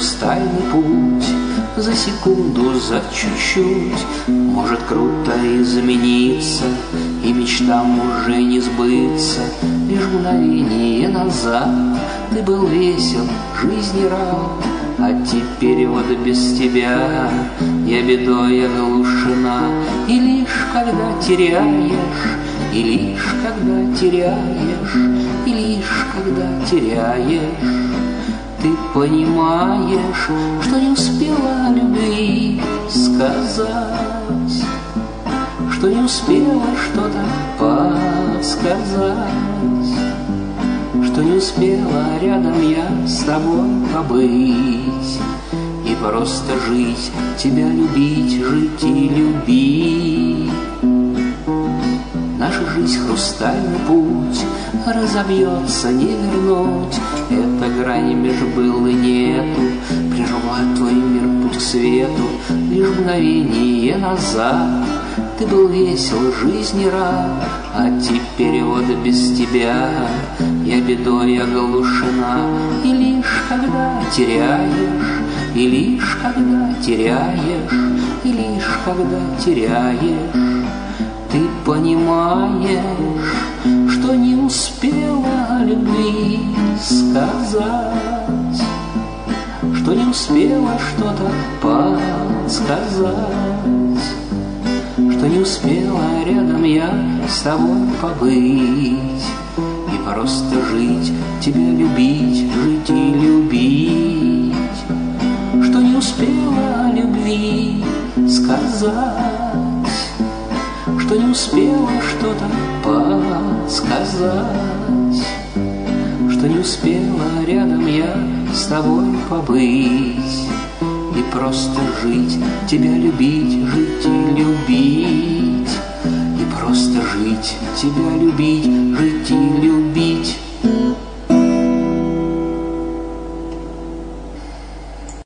хрустальный путь. За секунду, за чуть-чуть может круто измениться, и мечтам уже не сбыться. Лишь мгновение назад ты был весел, жизни рад, а теперь вот без тебя я бедой оглушена. И лишь когда теряешь, и лишь когда теряешь, и лишь когда теряешь, ты понимаешь, что не успела о любви сказать, что не успела что-то подсказать, что не успела рядом я с тобой побыть и просто жить, тебя любить, жить и любить. Наша жизнь хрустальный путь, разобьется, не вернуть. Эта грань между был и нету, прервала твой мир путь к свету. Лишь мгновение назад ты был весел, жизни рад, а теперь вот без тебя я бедой оглушена. И лишь когда теряешь, и лишь когда теряешь, и лишь когда теряешь, ты понимаешь, что не успела о любви сказать, что не успела что-то подсказать, что не успела рядом я с тобой побыть и просто жить, тебя любить, жить и любить, что не успела о любви сказать, что не успела что-то подсказать, что не успела рядом я с тобой побыть и просто жить, тебя любить, жить и любить, и просто жить, тебя любить,